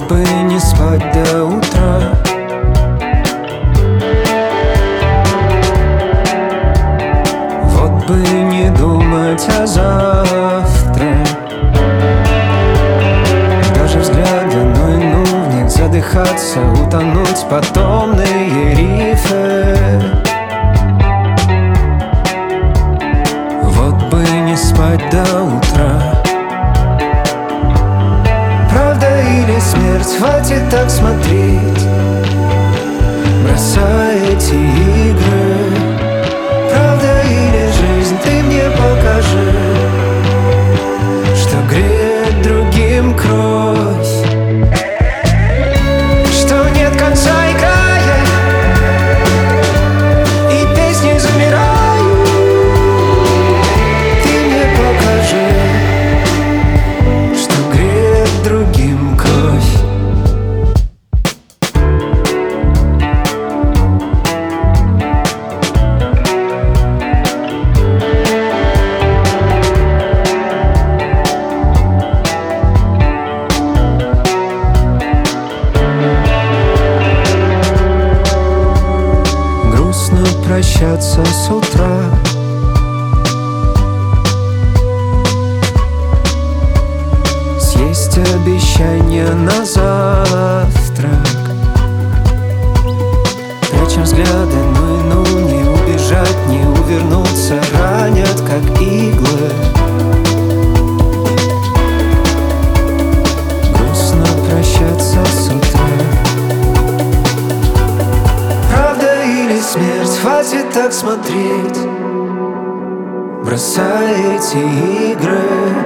Вот бы не спать до утра, вот бы не думать о завтра. Даже взгляды, ну и ну в них задыхаться, утонуть в потомные рифы. Вот бы не спать до утра. Правда или смерть, хватит так смотреть, бросай эти игры. Правда или жизнь, ты мне покажи, что греет другим кровь, что нет конца и края, и песни замирают. Ты мне покажи, что греет другим кровь. Прощаться с утра, съесть обещание на завтрак. Прячем взгляды, ну и ну, не убежать, не увернуться, ранят как иглы. Грустно прощаться с утра. Смерть, хватит так смотреть, бросай эти игры.